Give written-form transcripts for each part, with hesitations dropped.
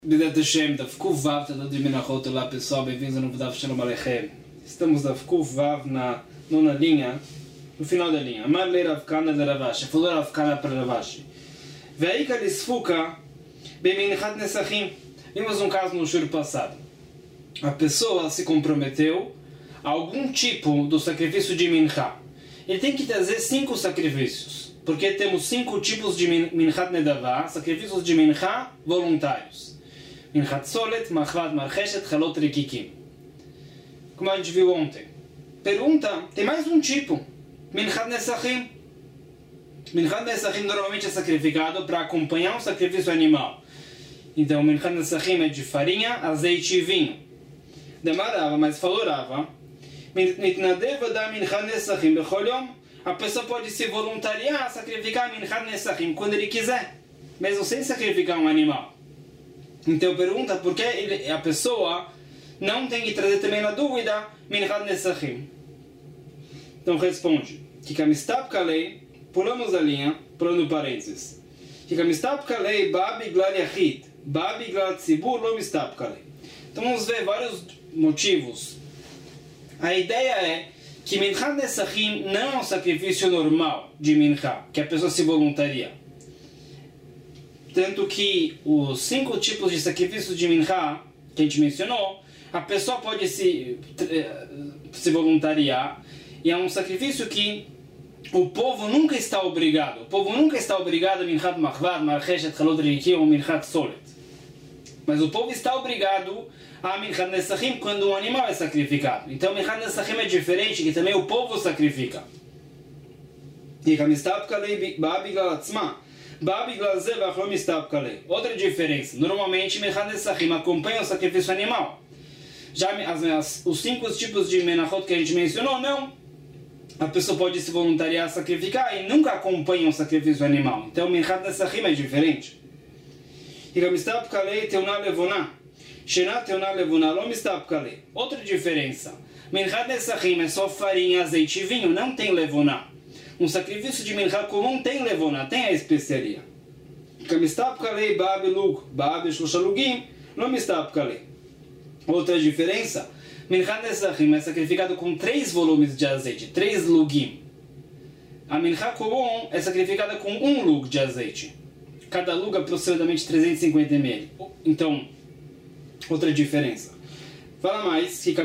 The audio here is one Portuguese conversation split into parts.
B'ezrat Hashem, Daf Kuf Vav, Tadot de Menachot. Olá pessoal, bem-vindos ao novo Daf Shalom Aleichem. Estamos Daf Kuf Vav na nona linha, no final da linha. Amar le Rav Kana de Rav Ashi, falou Rav Kana para Rav Ashi. Ve'ika lisfuka b'minchat nesachim. Vimos um caso no shur passado. A pessoa se comprometeu a algum tipo do sacrifício de minchá. Ele tem que trazer 5 sacrifícios, porque temos 5 tipos de minchat nedavá, sacrifícios de minchá voluntários. Minchat solet, machvat marcheshet, halot rikikim. Como a gente viu ontem. Pergunta, tem mais um tipo. Minchat nesachim. Minchat nesachim normalmente é sacrificado para acompanhar um sacrifício animal. Então, minchat nesachim é de farinha, azeite e vinho. Demarava, mas falou Rava. Mitnadeva da minchat nesachim bechol yom. A pessoa pode se voluntariar a sacrificar minchat nesachim quando ele quiser, mesmo sem sacrificar um animal. Então pergunta por que a pessoa não tem que trazer também na dúvida minchat nesachim. Então responde que kamistap kalei, pulamos a linha, pulando parênteses, que kamistap kalei ba biglal yachid, ba biglal tzibur lo mistap kalei. Então vamos ver vários motivos. A ideia é que minchat nesachim não é um sacrifício normal de minchá, que a pessoa se voluntaria. Tanto que os 5 tipos de sacrifícios de minchá que a gente mencionou, a pessoa pode se voluntariar, e é um sacrifício que o povo nunca está obrigado. O povo nunca está obrigado a minchat machvat, marcheshet, halot rikikim ou minchat solet. Mas o povo está obrigado a minchat nesachim quando um animal é sacrificado. Então minchat nesachim é diferente, que também o povo sacrifica. Outra diferença, normalmente minchat nesachim acompanha o sacrifício animal. Já os 5 tipos de menachot que a gente mencionou, não. A pessoa pode se voluntariar a sacrificar e nunca acompanha o sacrifício animal. Então minchat nesachim é diferente. Outra diferença, minchat nesachim é só farinha, azeite e vinho, não tem levoná. Um sacrifício de minchá comum tem levoná, tem a especiaria. Outra diferença, minchat nesachim é sacrificado com 3 volumes de azeite, 3 lugim. A minchá comum é sacrificada com 1 lug de azeite. Cada lug aproximadamente 350 ml. Então, outra diferença. Fala mais, que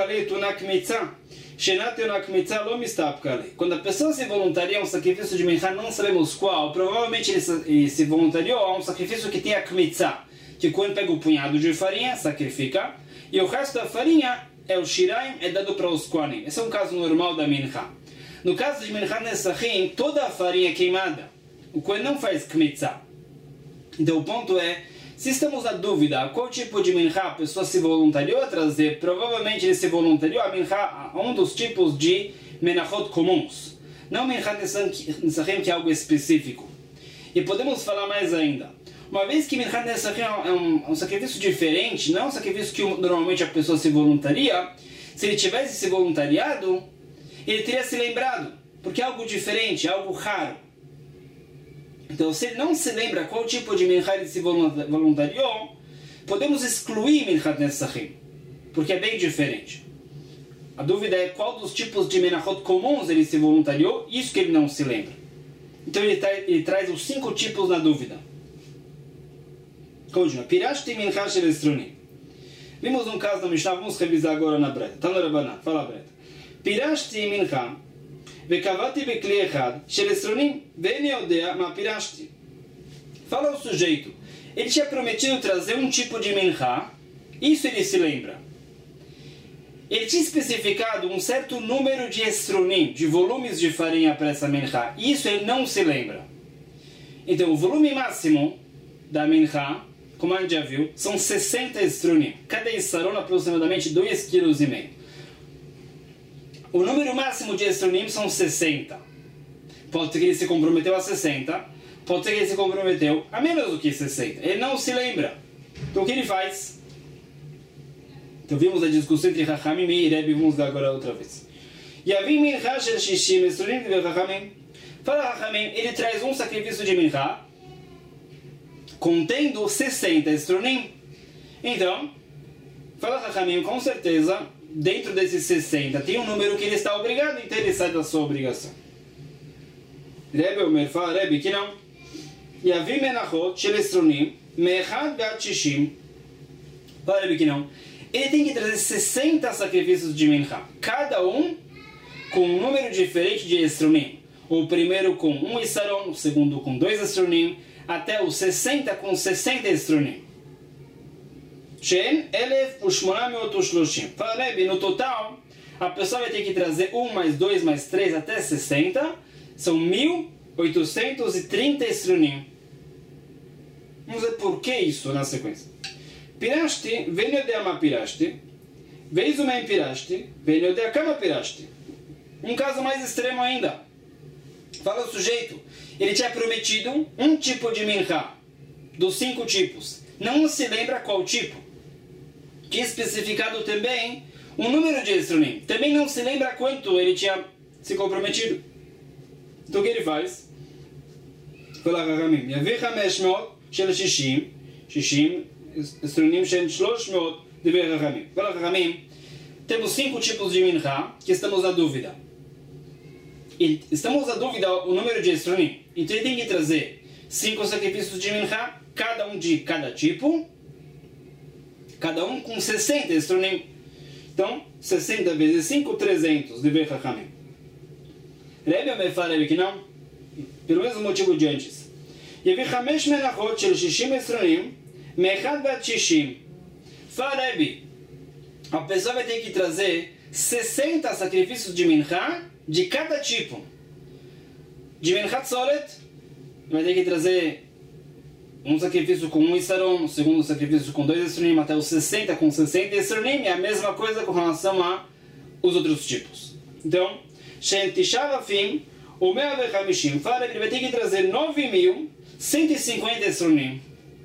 quando a pessoa se voluntaria a um sacrifício de minchá, não sabemos qual, provavelmente ele se voluntariou a um sacrifício que tem a kmitzah, que quando pega o punhado de farinha, sacrifica, e o resto da farinha é o shiraim, é dado para os kohanim. Esse é um caso normal da minchá. No caso de minchat nesachim, toda a farinha é queimada. O kohen não faz kmitzah. Então o ponto é, se estamos na dúvida a qual tipo de minchá a pessoa se voluntariou a trazer, provavelmente ele se voluntariou a minchá, a um dos tipos de menachot comuns. Não minchat nesachim, que é algo específico. E podemos falar mais ainda. Uma vez que minchat nesachim é um sacrifício diferente, não é um sacrifício que normalmente a pessoa se voluntaria, se ele tivesse se voluntariado, ele teria se lembrado, porque é algo diferente, é algo raro. Então, se ele não se lembra qual tipo de minchá ele se voluntariou, podemos excluir minchat nesachim, porque é bem diferente. A dúvida é qual dos tipos de menachot comuns ele se voluntariou, isso que ele não se lembra. Então ele traz os 5 tipos na dúvida. Continua. Pirashti minchá shel estronim. Vimos um caso na Mishnah, vamos revisar agora na Breta. Tá no Rabanan, fala Breta. Pirashti minchá וקבעתי בכלי אחד של עשרונים ואיני יודע מה פירשתי. Fala o sujeito, ele tinha prometido trazer um tipo de minchá, isso ele se lembra. Ele tinha especificado um certo número de estronim, de volumes de farinha para essa minchá, isso ele não se lembra. Então o volume máximo da minchá, como a gente já viu, são 60 estronim, cada essaron aproximadamente 2,5 kg. O número máximo de estronim são 60. Pode ser que ele se comprometeu a 60, pode ser que ele se comprometeu a menos do que 60. Ele não se lembra. Então o que ele faz? Então vimos a discussão entre Chachamim e Rebbe, vamos dar agora outra vez. Yavim minchá shel shishim estronim de Chachamim. Fala Chachamim, ele traz um sacrifício de minchá contendo 60 estronim, Então, fala Chachamim, com certeza, dentro desses 60, tem um número que ele está obrigado, então ele sai da sua obrigação. Rebbe Omer fala, Rebbe, que não. Yavim menachot shel esronim, me'echad ve'ad shishim. Fala, Rebbe, que não. Ele tem que trazer 60 sacrifícios de mincha, cada um com um número diferente de esronim. O primeiro com 1 isaron, o segundo com 2 esronim, até o 60 com 60 esronim. Shen elef ushmonameot ushloshim. Fala, Rebbe, no total, a pessoa vai ter que trazer 1 mais 2 mais 3 até 60, são 1830 esronim. Vamos ver por que isso na sequência. Pirashti, ven yodea ma pirashti, veis uma pirashti, ven yodea kama pirashti. Um caso mais extremo ainda. Fala o sujeito, ele tinha prometido um tipo de mincha, dos 5 tipos. Não se lembra qual tipo. Tinha especificado também um número de esronim. Também não se lembra quanto ele tinha se comprometido. Então o que ele faz? Fala Chachamim, Yavi 500 shel shishim, shishim esronim shel 300 divrei Chachamim. Fala Chachamim, temos 5 tipos de mincha que estamos na dúvida. E estamos na dúvida o número de esronim. Então ele tem que trazer 5 sacrifícios de mincha, cada um de cada tipo, cada um com 60 esronim. Então, 60 vezes 5, 300 divrei Chachamim. Rebbe Omer fala, Rebbe, que não, pelo mesmo motivo de antes. Yavi 5 menachot shel 60 esronim, me'echad ve'ad shishim. Fala, Rebbe, a pessoa vai ter que trazer 60 sacrifícios de mincha de cada tipo. De minchat solet, vai ter que trazer um sacrifício com 1 isaron, o segundo sacrifício com 2 esronim, até os 60 com 60 esronim, é a mesma coisa com relação a os outros tipos. Então, Shen Tishavafim, o 150, fala que ele vai ter que trazer 9.150 esronim.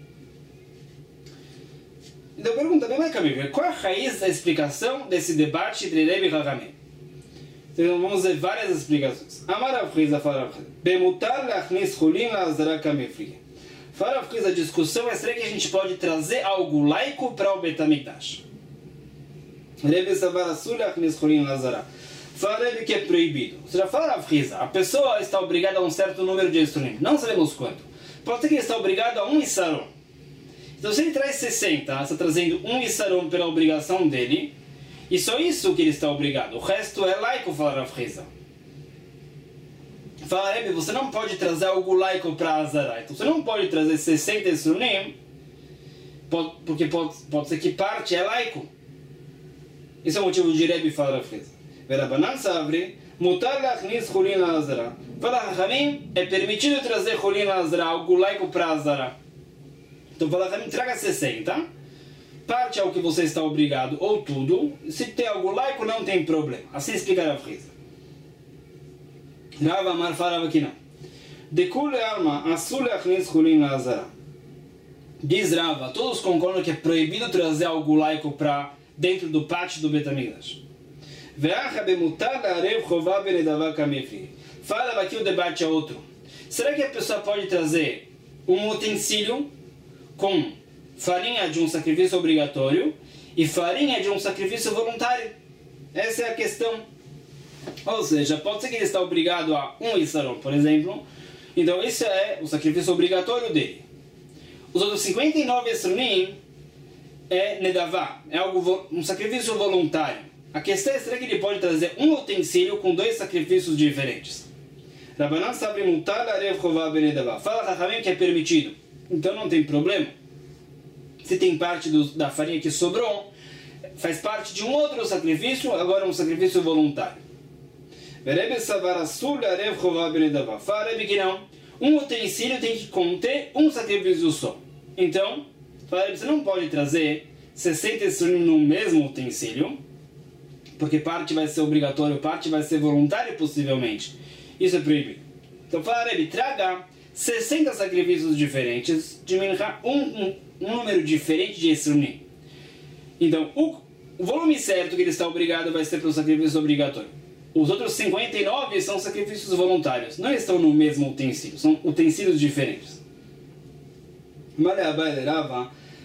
Então pergunta, bem, Camilo, qual é a raiz da explicação desse debate entre Rebbe e Chachamim? Então vamos ver várias explicações. Amar Rav Chizda fala Rav Chizda, Bemutar lachnis chulin la'azara kamifri. Fala Rav Chizda, a discussão é será que a gente pode trazer algo laico para o Bet HaMikdash. Rebbe savar asur lachnis chulin la'azara. Fala Rebbe que é proibido. Ou seja, fala Rav Chizda, a pessoa está obrigada a um certo número de esronim. Não sabemos quanto. Pode ser que ele está obrigado a 1 isaron. Então se ele traz 60, está trazendo 1 isaron pela obrigação dele, e só isso que ele está obrigado. O resto é laico, fala Rav Chizda. Fala, Rebbe, você não pode trazer algo laico para Azará. Então você não pode trazer 60 esronim, porque pode ser que parte é laico. Esse é o motivo de Rebbe, fala Rav Chizda. Verabanan savri, mutar lachnis chulin la'azara. Fala Chachamim, é permitido trazer chulin la'azara, algo laico para Azará. Então fala Chachamim, traga 60. Parte é o que você está obrigado, ou tudo. Se tem algo laico, não tem problema. Assim explica Rav Chizda. Rav Amar falava que não. Dekule alma, asur lachnis chulin la'azara. Diz Rava, todos concordam que é proibido trazer algo laico para dentro do pátio do Bet HaMikdash. Fala aqui o debate é outro. Será que a pessoa pode trazer um utensílio com farinha de um sacrifício obrigatório e farinha de um sacrifício voluntário? Essa é a questão. Ou seja, pode ser que ele está obrigado a 1 isaron, por exemplo. Então esse é o sacrifício obrigatório dele. Os outros 59 esronim é nedavá, é um sacrifício voluntário. A questão é, será que ele pode trazer um utensílio com 2 sacrifícios diferentes? Rabanan sabe mutar arev chová benedavá. Fala Chachamim que é permitido. Então não tem problema. Se tem parte da farinha que sobrou, faz parte de um outro sacrifício, agora um sacrifício voluntário. Rebbe savar asur arev chová benedavá. Fala Rebbe que não. Um utensílio tem que conter um sacrifício só. Então, fala Rebbe, você não pode trazer 60 esronim no mesmo utensílio, porque parte vai ser obrigatório, parte vai ser voluntário possivelmente. Isso é proibido. Então fala Rebbe, traga 60 sacrifícios diferentes de mincha, um número diferente de esronim. Então o volume certo que ele está obrigado vai ser para o sacrifício obrigatório. Os outros 59 são sacrifícios voluntários. Não estão no mesmo utensílio, são utensílios diferentes.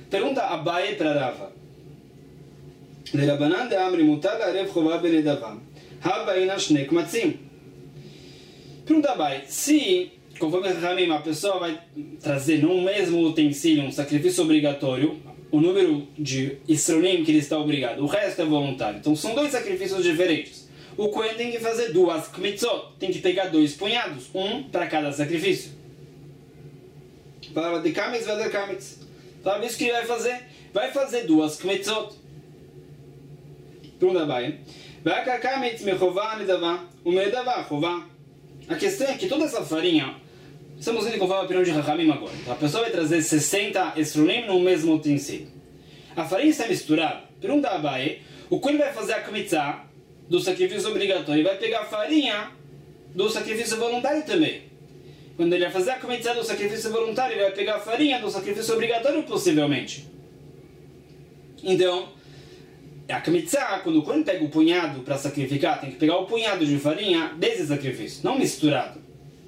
Pergunta Abaye para Rava. Lerabanan de Amri mutar la'arev chová benedavá. Habaina shne kmatzim. Pergunta Abaye, se, conforme Ramim, a pessoa vai trazer num mesmo utensílio um sacrifício obrigatório, o número de Isronim que ele está obrigado, o resto é voluntário. Então são 2 sacrifícios diferentes. O Kohen tem que fazer 2 kmitzot, tem que pegar 2 punhados, um para cada sacrifício. Falava de kamitz, vai dar kamitz. Falava isso que ele vai fazer 2 kmitzot. Pergunta Abaye. Vai ka kamitz mechová nedavá, o medavá chová. A questão é que toda essa farinha, estamos indo conforme a opinião de Rahamim agora. Então, a pessoa vai trazer 60 estronim no mesmo utensílio. A farinha está misturada. Pergunta a Abaye, o Kohen vai fazer a kmitzá do sacrifício obrigatório e vai pegar a farinha do sacrifício voluntário também. Quando ele vai fazer a kmitzá do sacrifício voluntário, ele vai pegar a farinha do sacrifício obrigatório, possivelmente. Então, a kmitzá, quando o Kohen pega o punhado para sacrificar, tem que pegar o punhado de farinha desse sacrifício, não misturado.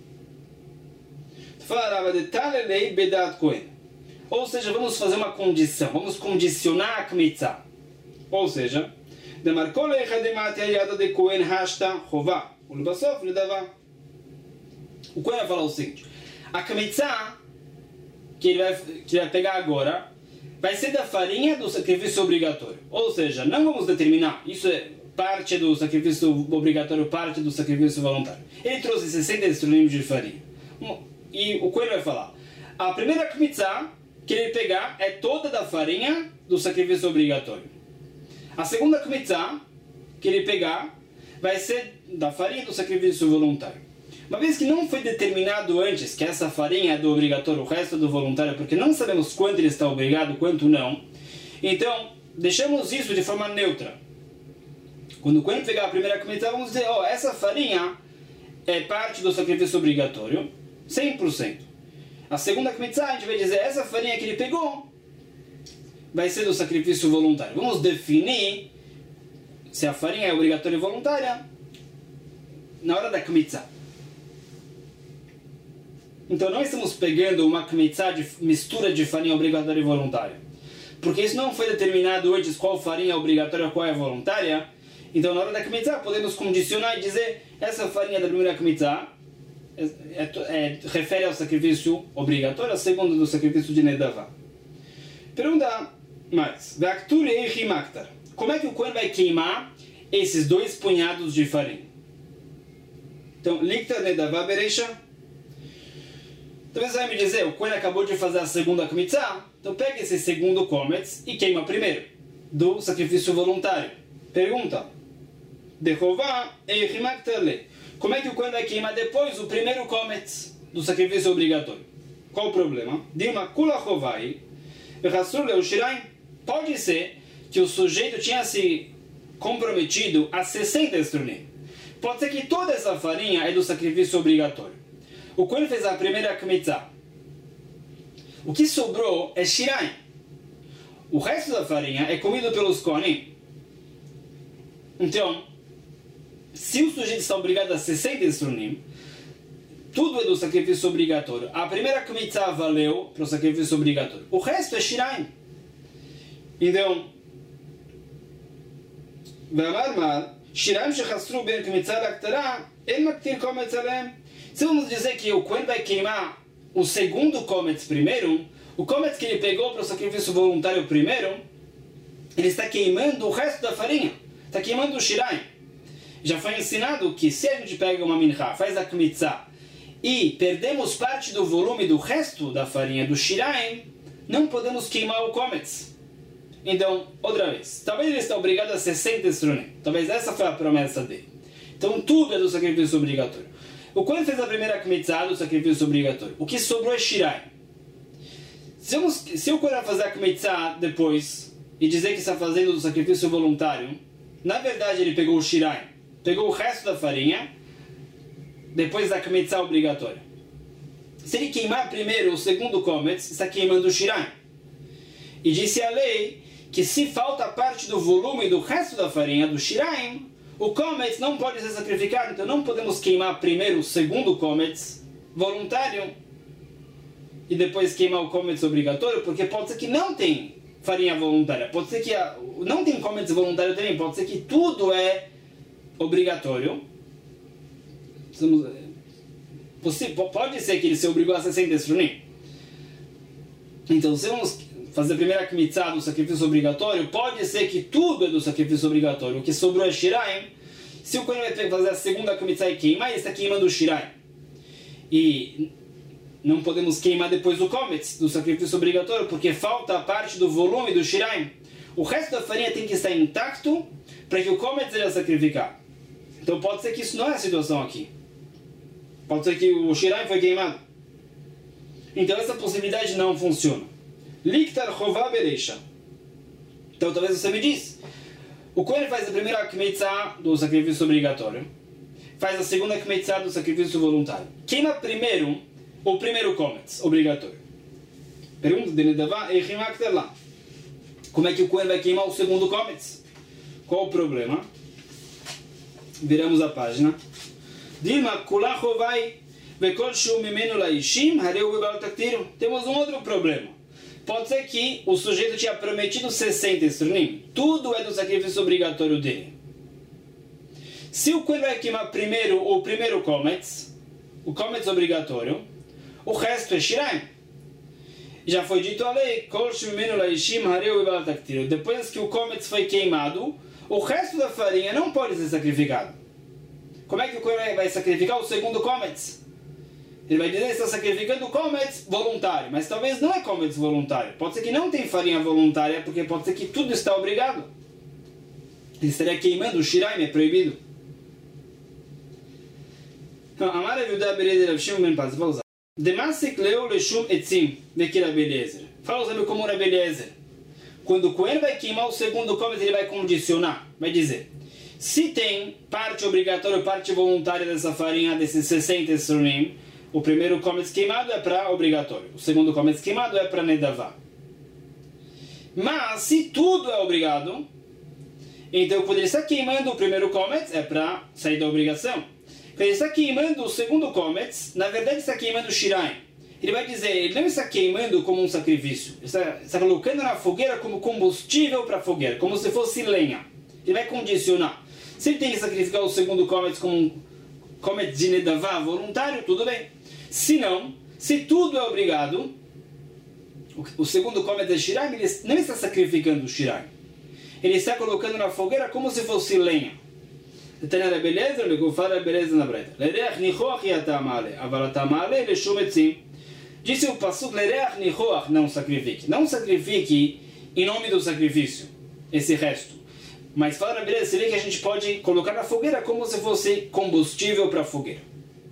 Ou seja, vamos fazer uma condição, vamos condicionar a kmitzá. Ou seja, o Kohen vai falar o seguinte: a kmitzá que ele vai pegar agora vai ser da farinha do sacrifício obrigatório. Ou seja, não vamos determinar, isso é parte do sacrifício obrigatório, parte do sacrifício voluntário. Ele trouxe 60 estronímos de farinha. E o Kohen vai falar: a primeira kmitzá que ele pegar é toda da farinha do sacrifício obrigatório. A segunda kmitzá que ele pegar vai ser da farinha do sacrifício voluntário. Uma vez que não foi determinado antes que essa farinha é do obrigatório, o resto é do voluntário, porque não sabemos quanto ele está obrigado, quanto não, então deixamos isso de forma neutra. Quando o Kohen pegar a primeira kmitzá, vamos dizer: essa farinha é parte do sacrifício obrigatório, 100%. A segunda kmitzá, a gente vai dizer: essa farinha que ele pegou vai ser do sacrifício voluntário. Vamos definir se a farinha é obrigatória ou voluntária na hora da kmitzá. Então não estamos pegando uma kmitzá de mistura de farinha obrigatória e voluntária, porque isso não foi determinado antes qual farinha é obrigatória e qual é voluntária. Então na hora da kmitzá podemos condicionar e dizer: essa farinha da primeira kmitzá refere ao sacrifício obrigatório, a segunda do sacrifício de nedavá. Pergunta mais: como é que o Kohen vai queimar esses 2 punhados de farinha? Então, liktar nedavá bereisha. Talvez você vai me dizer: o Kohen acabou de fazer a segunda kmitzá, então pega esse segundo kometz e queima primeiro, do sacrifício voluntário. Pergunta: como é que o Kohen vai queimar depois o primeiro kometz do sacrifício obrigatório? Qual o problema? Pode ser que o sujeito tinha se comprometido a 60 estronim. Pode ser que toda essa farinha é do sacrifício obrigatório. O Kohen fez a primeira kmitzá. O que sobrou é shiraim. O resto da farinha é comido pelos kohanim. Então, se o sujeito está obrigado a 60 estronim, tudo é do sacrifício obrigatório. A primeira kmitzá valeu para o sacrifício obrigatório. O resto é shiraim. Então, shiraim shechasru ben kmitzá laktara el maktir kometz alem. Se vamos dizer que o Kohen vai queimar o segundo kometz primeiro, o kometz que ele pegou para o sacrifício voluntário primeiro, ele está queimando o resto da farinha, está queimando o shiraim. Já foi ensinado que se a gente pega uma minchá, faz a kmitzá e perdemos parte do volume do resto da farinha do shiraim, não podemos queimar o kometz. Então, outra vez, talvez ele está obrigado a 60 estronim, talvez essa foi a promessa dele. Então tudo é do sacrifício obrigatório. O Kohen fez a primeira kmitzá do sacrifício obrigatório. O que sobrou é shiraim. Se o Kohen fazer a kmitzá depois e dizer que está fazendo do sacrifício voluntário, na verdade ele pegou o shiraim, pegou o resto da farinha depois da kmitzá obrigatória. Se ele queimar primeiro o segundo kometz, está queimando o shiraim. E disse a lei que se falta parte do volume do resto da farinha do shiraim, o kometz não pode ser sacrificado, então não podemos queimar primeiro o segundo kometz voluntário e depois queimar o Kometz obrigatório, porque pode ser que não tem farinha voluntária. Pode ser que não tem Kometz voluntário também. Pode ser que tudo é obrigatório. Pode ser que ele se obrigou a 60 estronim. Então, se vamos fazer a primeira kmitzá do sacrifício obrigatório, pode ser que tudo é do sacrifício obrigatório. O que sobrou é shiraim. Se o Kohen vai fazer a segunda kmitzá e queimar, ele está queimando o shiraim. E não podemos queimar depois o kometz do sacrifício obrigatório, porque falta a parte do volume do shiraim. O resto da farinha tem que estar intacto para que o kometz seja sacrificado. Então pode ser que isso não é a situação aqui. Pode ser que o shiraim foi queimado. Então essa possibilidade não funciona. Liktar chová bereisha. Então talvez você me diz, o Kohen faz a primeira kmitzá do sacrifício obrigatório, faz a segunda kmitzá do sacrifício voluntário. Queima primeiro o primeiro kometz obrigatório. Pergunta de Nedavá, Eichimakter lá. Como é que o Kohen vai queimar o segundo kometz? Qual o problema? Viramos a página. Dilma kula chovai vekol shu mimenu laishim hareu bebal taktiru. Temos um outro problema. Pode ser que o sujeito tinha prometido 60 estronim. Tudo é do sacrifício obrigatório dele. Se o Kohen vai queimar primeiro o primeiro kometz, o kometz obrigatório, o resto é shiraim. Já foi dito a lei, kol shimenu laishim hareu bebal taktiru. Depois que o kometz foi queimado, o resto da farinha não pode ser sacrificado. Como é que o Kohen vai sacrificar o segundo kometz? Ele vai dizer que está sacrificando o kometz voluntário, mas talvez não é kometz voluntário. Pode ser que não tem farinha voluntária, porque pode ser que tudo está obrigado. Ele estaria queimando o shiraim, é proibido. Amar Yehuda Berezer Rav Shimon ben Paz, vou usar. Demasik leu leshum etzim, vekir Rav Eliezer. Fala sabe como Rav Eliezer. Quando o Kohen vai queimar o segundo kometz, ele vai condicionar. Vai dizer, se tem parte obrigatória, parte voluntária dessa farinha, desses 60 estronim, o primeiro kometz queimado é para obrigatório. O segundo kometz queimado é para nedavá. Mas, se tudo é obrigado, então quando ele está queimando o primeiro kometz, é para sair da obrigação. Quando ele está queimando o segundo kometz, na verdade está queimando o shiraim. Ele vai dizer, ele não está queimando como um sacrifício. Ele está colocando na fogueira como combustível para a fogueira, como se fosse lenha. Ele vai condicionar. Se ele tem que sacrificar o segundo kometz como um kometz de nedavá voluntário, tudo bem. Se não, se tudo é obrigado, o segundo kometz de shiraim, ele não está sacrificando o shiraim. Ele está colocando na fogueira como se fosse lenha. Tânia Rav Eliezer, legufar Rav Eliezer na breta. Lereach nichoach yatamale, aval atamale leshum etzim. Disse o pasuk, lereach nichoach, não sacrifique. Não sacrifique em nome do sacrifício, esse resto. Mas fala Rav Eliezer, seria que a gente pode colocar na fogueira como se fosse combustível para a fogueira.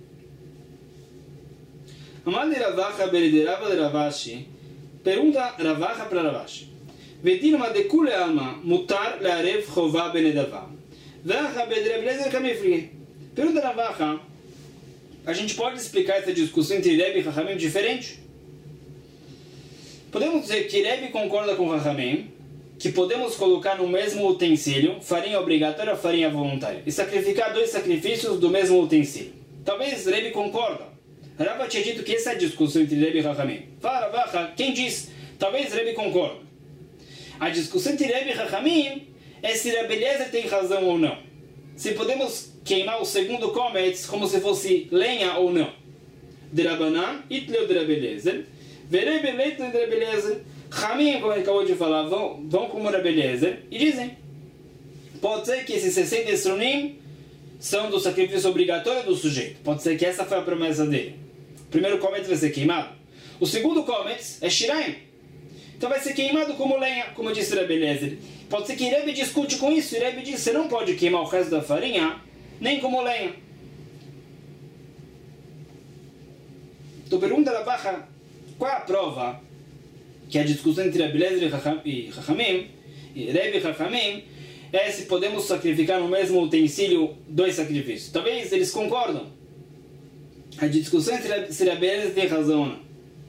Amale Ravacha Beriderava de Ravashi, pergunta Ravacha para Ravashi. Vedilma de kule alma mutar learev chová benedavá. Vacha Beriderava Eliezer kamifri. Pergunta Ravacha, a gente pode explicar essa discussão entre Rebbe e Chachamim diferente? Podemos dizer que Rebbe concorda com Chachamim, que podemos colocar no mesmo utensílio farinha obrigatória e farinha voluntária, e sacrificar dois sacrifícios do mesmo utensílio. Talvez Rebbe concorda. Rava tinha dito que essa é a discussão entre Rebbe e Chachamim. Fala, Ravacha, quem diz? Talvez Rebbe concorda. A discussão entre Rebbe e Chachamim é se Rav Eliezer tem razão ou não. Se podemos queimar o segundo kometz como se fosse lenha ou não. De Rabanan, itleu de Rav Eliezer, verebe leitleu de Rav Eliezer. Chamim, como ele acabou de falar, vão como Rav Eliezer e dizem, pode ser que esses 60 estronim são do sacrifício obrigatório do sujeito. Pode ser que essa foi a promessa dele. O primeiro kometz vai ser queimado. O segundo kometz é shiraim. Então vai ser queimado como lenha, como disse Rav Eliezer. Pode ser que Rebbe discute com isso. E Rebbe diz, você não pode queimar o resto da farinha, nem como lenha. Então pergunta a Ravacha, qual é a prova que a discussão entre Rav Eliezer e Chachamim, e Rebbe e Chachamim, é se podemos sacrificar no mesmo utensílio dois sacrifícios. Talvez eles concordam. A discussão entre se Rav Eliezer tem razão ou não.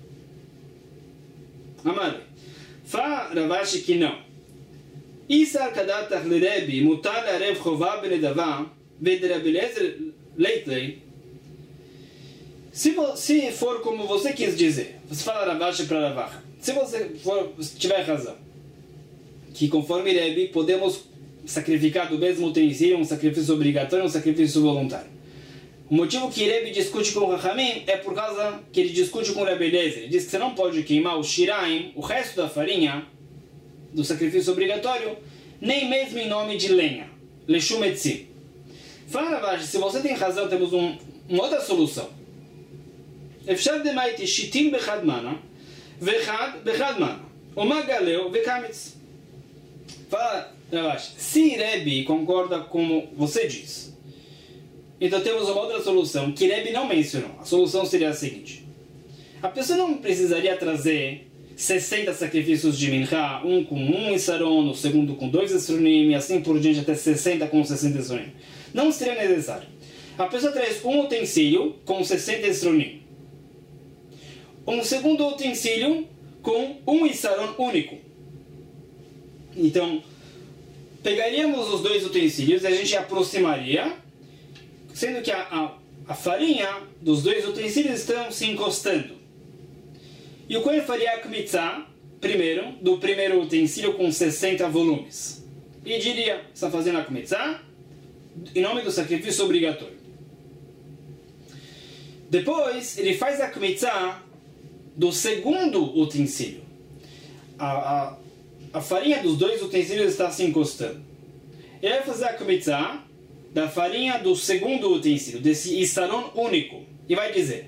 Amado, fala Ravashi que não. Isar kadatach le Rebbe mutar learev chová benedavá ved Rav Eliezer leitlei. Se for como você quis dizer, você fala Ravashi para Ravashi. Se você tiver razão, que conforme Rebbe, podemos sacrificar do mesmo utensílio um sacrifício obrigatório e um sacrifício voluntário. O motivo que Rebbe discute com o Chachamim é por causa que ele discute com o Rebbe Eliezer. Ele diz que você não pode queimar o shiraim, o resto da farinha, do sacrifício obrigatório, nem mesmo em nome de lenha. Leshum etzim. Fala Ravashi, se você tem razão, temos uma outra solução. Efshar demaiti shitim bechad mana, vechad bechad mana. Uma galeu vekamitz. Fala Ravashi, se Rebbe concorda como você diz, então temos uma outra solução que Rebbe não mencionou. A solução seria a seguinte. A pessoa não precisaria trazer 60 sacrifícios de Mincha, um com 1 Isaron, o segundo com 2 Esronim, e assim por diante até 60 com 60 Esronim. Não seria necessário. A pessoa traz um utensílio com 60 Esronim. Um segundo utensílio com 1 Isaron único. Então, pegaríamos os dois utensílios e a gente aproximaria, sendo que a farinha dos dois utensílios estão se encostando. E o Kohen faria a Kmitzah, primeiro, do primeiro utensílio com 60 volumes. E diria, está fazendo a Kmitzah em nome do sacrifício obrigatório. Depois, ele faz a Kmitzah do segundo utensílio. A farinha dos dois utensílios está se encostando. Ele vai fazer a Kmitzah da farinha do segundo utensílio, desse Isaron único. E vai dizer,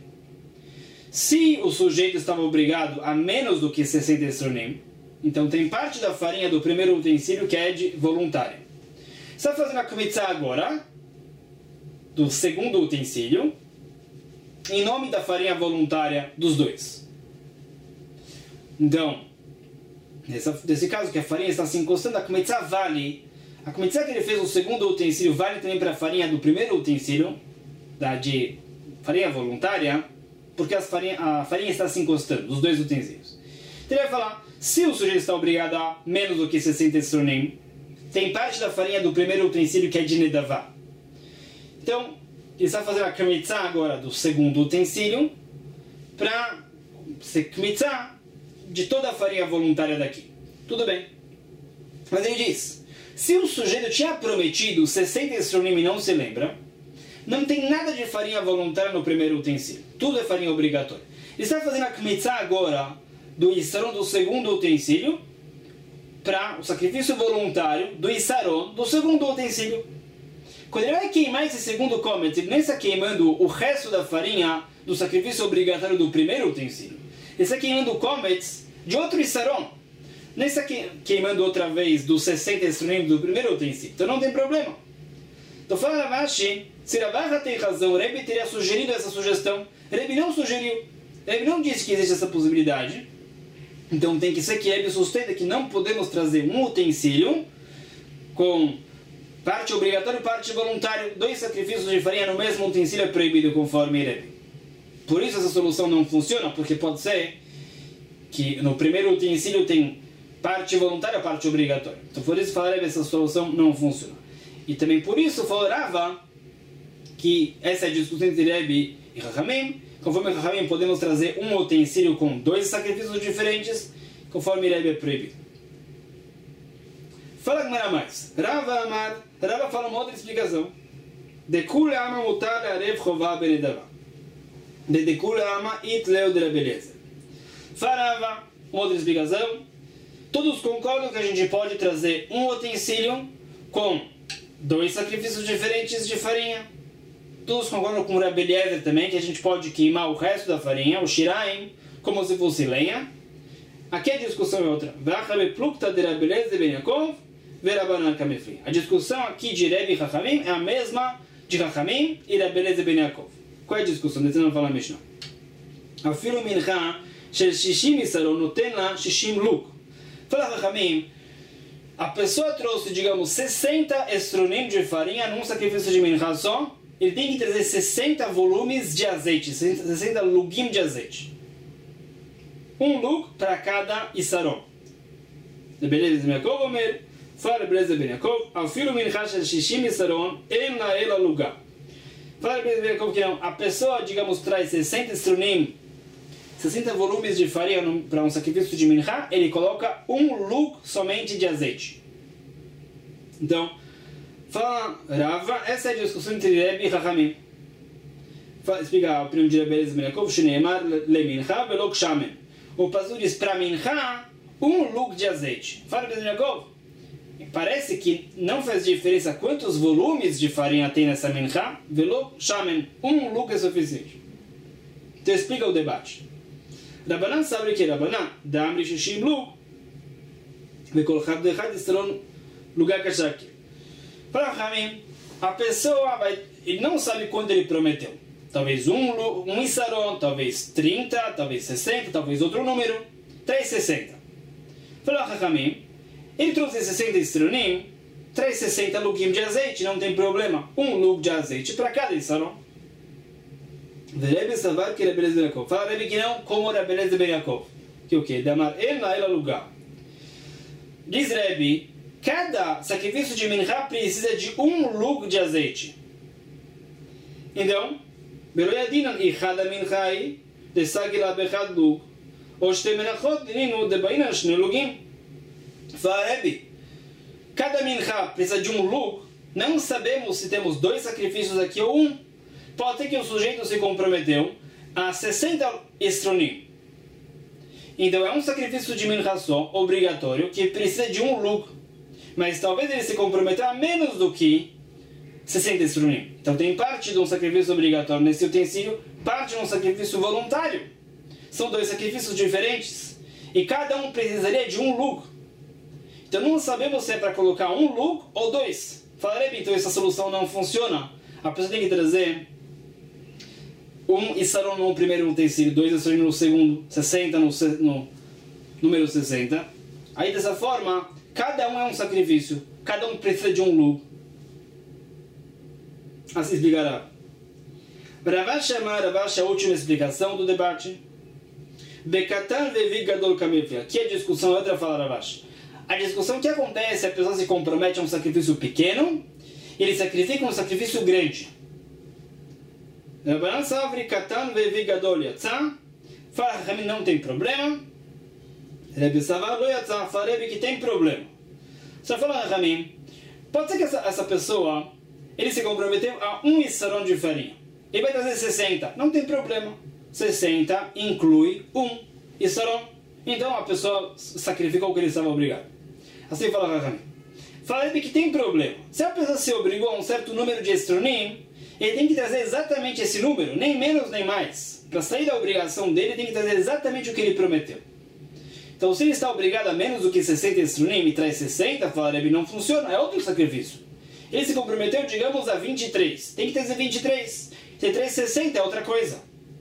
se o sujeito estava obrigado a menos do que 60 esronim, então tem parte da farinha do primeiro utensílio que é de voluntária. Você está fazendo a Kmitzah agora, do segundo utensílio, em nome da farinha voluntária dos dois. Então, nesse caso que a farinha está se encostando, a Kmitzah vale. A Kmitzah que ele fez no segundo utensílio vale também para a farinha do primeiro utensílio, de farinha voluntária, porque a farinha está se encostando, dos dois utensílios. Então ele vai falar, se o sujeito está obrigado a menos do que 60 esronim, tem parte da farinha do primeiro utensílio que é de nedavá. Então, ele está fazendo a Kmitzah agora do segundo utensílio, para ser Kmitzah de toda a farinha voluntária daqui. Tudo bem. Mas ele diz, se o sujeito tinha prometido 60 esronim e não se lembra, não tem nada de farinha voluntária no primeiro utensílio. Tudo é farinha obrigatória. Ele está fazendo a Kmitzah agora do Isaron do segundo utensílio para o sacrifício voluntário do Isaron do segundo utensílio. Quando ele vai queimar esse segundo comet, ele nem está queimando o resto da farinha do sacrifício obrigatório do primeiro utensílio. Ele está queimando comets de outro Isaron. Nem está queimando outra vez dos 60 esronim do primeiro utensílio. Então não tem problema. Então fala Ravashi, se Ravaha tem razão, Rebbe teria sugerido essa sugestão. Rebbe não sugeriu. Rebbe não disse que existe essa possibilidade. Então tem que ser que Rebbe sustenta que não podemos trazer um utensílio com parte obrigatória e parte voluntária. Dois sacrifícios de farinha no mesmo utensílio é proibido conforme Rebbe. Por isso essa solução não funciona, porque pode ser que no primeiro utensílio tem parte voluntária e parte obrigatória. Então por isso falar que essa solução não funciona. E também por isso falava que essa é a discussão entre Rebbe e Chachamim. Conforme Chachamim podemos trazer um utensílio com dois sacrifícios diferentes, conforme Rebbe é proibido. Fala Gemara mais. Rava fala uma outra explicação. De kule ama mutar arev chová benedavá. De kule ama it leu de Rebbe Eliezer. Fala Rava, uma outra explicação. Todos concordam que a gente pode trazer um utensílio com dois sacrifícios diferentes de farinha. Todos concordam com o Rebbe Eliezer também que a gente pode queimar o resto da farinha, o shiraim, como se fosse lenha. Aqui a discussão é outra. A discussão aqui de Rebbe e Chachamim é a mesma de Chachamim e Rebbe Eliezer ben Yaakov. Qual é a discussão? Descendo fala a Mishnah. Afilo mincha shel 60 isaron noten la 60 luk. Fala Chachamim, a pessoa trouxe, digamos, 60 estronim de farinha num sacrifício de mincha só, ele tem que trazer 60 volumes de azeite, 60 lugim de azeite. Um lug para cada isaron. Beleza, ben Yaakov Omer, fala beleza ben Yaakov, afilo mincha shel 60 isaron, en la ela lugar. Fala beleza ben Yaakov que não, a pessoa, digamos, traz 60 estronim, 60 volumes de farinha para um sacrifício de minchá, ele coloca um lug somente de azeite. Então, fala Rava, essa é a discussão entre Rebbe e Chachamim. Explica o primo de Rebbe Ben Yaakov, Shneimar le minchá velo kshamen. O pastor diz para minchá um lug de azeite. Fala Ben Yaakov, parece que não faz diferença quantos volumes de farinha tem nessa minchá, velo kshamen, um lug é suficiente. Então explica o debate. Rabanan sabe que Rabanan, da Amri Shishim lug, vekol chad dechad estalon lugar kashaki. Para Ramim, a pessoa ele não sabe quando ele prometeu. Talvez um isaron, talvez 30, talvez 60, talvez outro número. 360. Para Ramim, ele trouxe 60 estronim, 360 lugim de azeite, não tem problema. Um lug de azeite para cada isaron. Rebbe Savar que Rebbe Ben Yaakov. Fala Rebbe que não, como Rebbe Ben Yaakov. Que o quê? Damar el na el lugar. Diz Rebbe, cada sacrifício de minchá precisa de um lug de azeite. Então, Beloyadinan ichada minchai de sagila bechad lug, ou shte menachot ninu de bainan shne lugim. Fala Rebbe, cada minchá precisa de um lug. Não sabemos se temos 2 sacrifícios aqui ou um. Pode ser que o sujeito se comprometeu a 60 estronim. Então é um sacrifício de minchá só, obrigatório, que precisa de um lug. Mas talvez ele se comprometeu a menos do que 60 estronim. Então tem parte de um sacrifício obrigatório nesse utensílio, parte de um sacrifício voluntário. São 2 sacrifícios diferentes. E cada um precisaria de um lug. Então não sabemos se é para colocar um lug ou 2. Falarei, então essa solução não funciona. A pessoa tem que trazer um isaron no primeiro utensílio, 2 isaron no segundo, 60 no número 60. Aí dessa forma, cada um é um sacrifício, cada um precisa de um lug. Assim explicará. Ravash a última explicação do debate. Bekatan vevi gadol kamifia. Aqui a discussão é outra, fala Ravash. A discussão que acontece, a pessoa se compromete a um sacrifício pequeno, ele sacrifica um sacrifício grande. Rabanan savri katan vevi gadol yatsa. Fala Ramim, não tem problema. Rebbe Savar lo yatsa. Fala Rebbe que tem problema. Só fala Ramim, pode ser que essa pessoa ele se comprometeu a um isaron de farinha. Ele vai trazer 60. Não tem problema. 60 inclui um isaron. Então a pessoa sacrificou o que ele estava obrigado. Assim fala Ramim. Fala Rebbe que tem problema. Se a pessoa se obrigou a um certo número de estronim, ele tem que trazer exatamente esse número, nem menos nem mais. Para sair da obrigação dele, ele tem que trazer exatamente o que ele prometeu. Então, se ele está obrigado a menos do que 60 estronim e traz 60, fala Rebbe, não funciona, é outro sacrifício. Ele se comprometeu, digamos, a 23. Tem que trazer 23. Se ele traz 60, é outra coisa.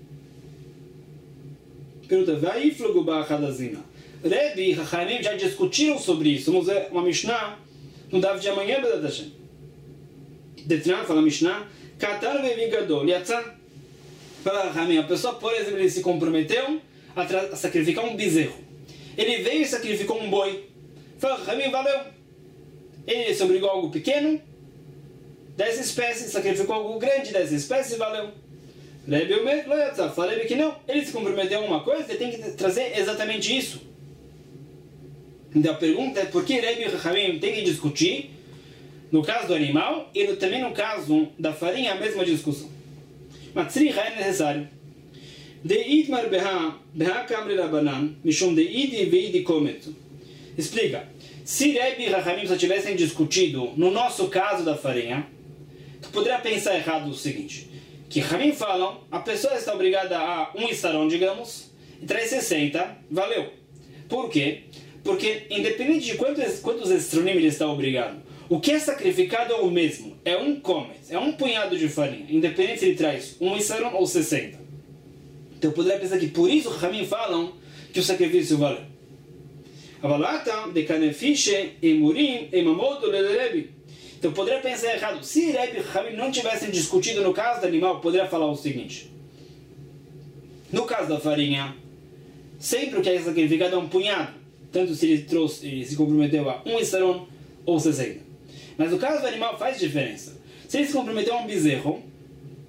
Pergunta, vai flugu ba'achadazina. Rebbe e Chachamim já discutiram sobre isso. Vamos ver uma Mishnah no Dav de amanhã, Be'edat Hashem. Detran, fala Mishnah, Katar vevi gadol yatsa. Fala Chachamim, a pessoa, por exemplo, ele se comprometeu a sacrificar um bezerro. Ele veio e sacrificou um boi. Fala Chachamim, valeu. Ele se obrigou a algo pequeno, 10 espécies, sacrificou algo grande, 10 espécies, valeu. Rebbe Omer lo yatsa. Fala Rebbe que não. Ele se comprometeu a uma coisa, ele tem que trazer exatamente isso. Então a pergunta é por que Rebbe e Chachamim tem que discutir no caso do animal e também no caso da farinha a mesma discussão. Mas tzricha é necessário. De'itmar beha kamri rabanan mishum de'idi ve'idi komet. Explica. Se Rebbe e Chachamim só tivessem discutido no nosso caso da farinha, tu poderia pensar errado o seguinte, que Chachamim falam, a pessoa está obrigada a um isaron, digamos, e traz 60, valeu. Por quê? Porque independente de quantos estronim ele está obrigado, o que é sacrificado é o mesmo, é um comet, é um punhado de farinha, independente se ele traz um isaron ou 60. Então eu poderia pensar que por isso Chachamim falam que o sacrifício valeu. Avalata de kanefishe emurim emamodo lelerebi. Então eu poderia pensar errado. Se Rebbe e Chachamim não tivessem discutido no caso do animal, eu poderia falar o seguinte. No caso da farinha, sempre o que é sacrificado é um punhado. Tanto se ele se comprometeu a um isaron ou 60. Mas no caso do animal faz diferença. Se ele se comprometeu a um bezerro,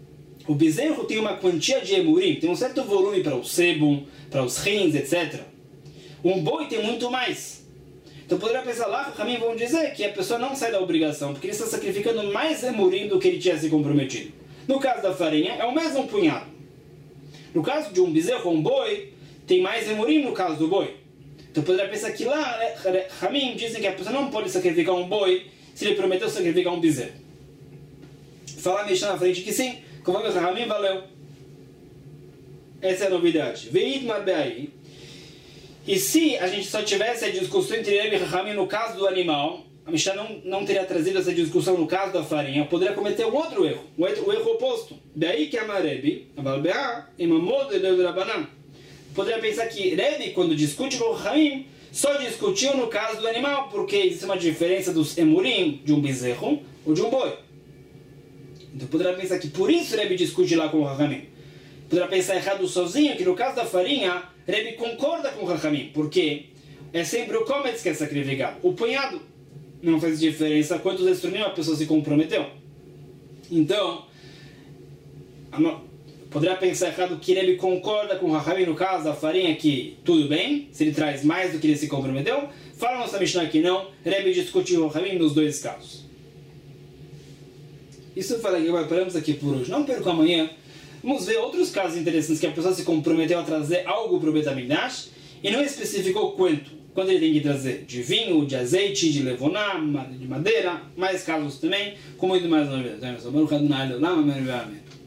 o bezerro tem uma quantia de emurim, tem um certo volume para o sebo, para os rins, etc. Um boi tem muito mais. Então poderia pensar lá, Rahamim vão dizer que a pessoa não sai da obrigação, porque ele está sacrificando mais emurim do que ele tinha se comprometido. No caso da farinha, é o mesmo punhado. No caso de um bezerro ou um boi, tem mais emurim no caso do boi. Então poderia pensar que lá, Rahamim dizem que a pessoa não pode sacrificar um boi se ele prometeu sacrificar um bezerro. Falar mexer na frente que sim, conforme o Rahamim valeu. Essa é a novidade. Veidmar be'ai. E se a gente só tivesse a discussão entre Rebbe e Rahamim no caso do animal, a Mishnah não teria trazido essa discussão no caso da farinha, poderia cometer um outro erro, o erro oposto. Daí que a Rebbe, poderia pensar que Rebbe, quando discute com o Rahamim, só discutiu no caso do animal, porque existe uma diferença dos emurim de um bezerro ou de um boi. Então poderia pensar que por isso Rebbe discute lá com o Rahamim. Poderia pensar errado sozinho, que no caso da farinha, Rebbe concorda com o Rahamim, porque é sempre o Kometz que é sacrificado. O punhado não faz diferença quantos estrunim a pessoa se comprometeu. Então, poderia pensar errado que Rebbe concorda com o Rahamim no caso da farinha, que tudo bem, se ele traz mais do que ele se comprometeu. Fala nossa Mishnah que não, Rebbe discutiu o Rahamim nos dois casos. Isso fala que paramos aqui por hoje. Não perca amanhã. Vamos ver outros casos interessantes que a pessoa se comprometeu a trazer algo para o Bet HaMikdash e não especificou quanto ele tem que trazer, de vinho, de azeite, de levoná, de madeira, mais casos também, com muito mais novidades.